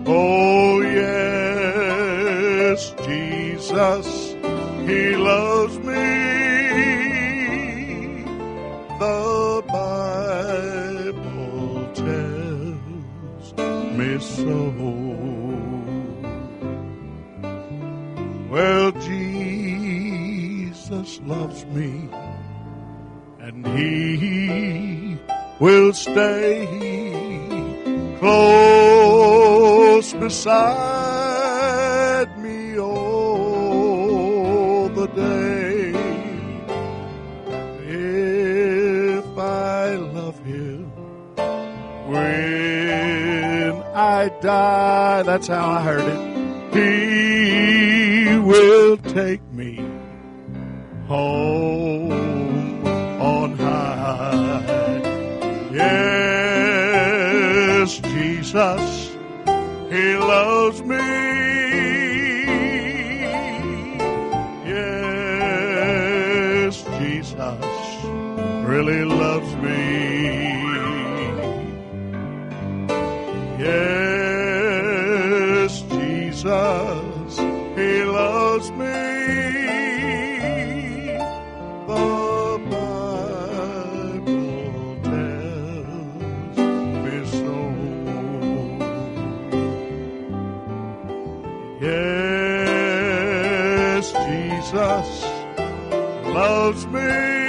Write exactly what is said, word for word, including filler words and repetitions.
Oh, yes, Jesus, He loves me. The Bible tells me so. Well, Jesus loves me, and He will stay close beside me all the day. If I love Him when I die, that's how I heard it, He will take me home on high. Yes, Jesus, He loves me. Yes, Jesus really loves me. Yes, Jesus, He loves me. The Bible tells me so. Yes, Jesus loves me.